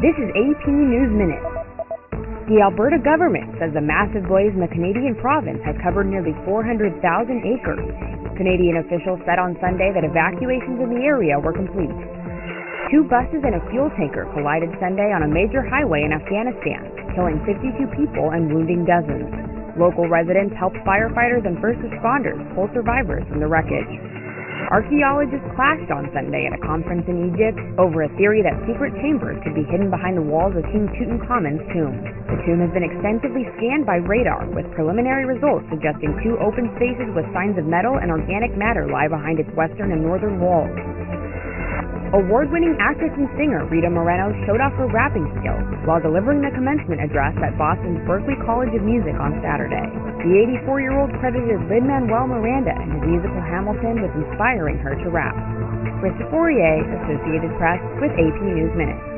This is AP News Minute. The Alberta government says the massive blaze in the Canadian province has covered nearly 400,000 acres. Canadian officials said on Sunday that evacuations in the area were complete. 2 buses and a fuel tanker collided Sunday on a major highway in Afghanistan, killing 52 people and wounding dozens. Local residents helped firefighters and first responders pull survivors from the wreckage. Archaeologists clashed on Sunday at a conference in Egypt over a theory that secret chambers could be hidden behind the walls of King Tutankhamun's tomb. The tomb has been extensively scanned by radar, with preliminary results suggesting 2 open spaces with signs of metal and organic matter lie behind its western and northern walls. Award-winning actress and singer Rita Moreno showed off her rapping skills while delivering the commencement address at Boston's Berklee College of Music on Saturday. The 84-year-old credited Lin-Manuel Miranda in his musical Hamilton with inspiring her to rap. Krista Fourier, Associated Press, with AP News Minute.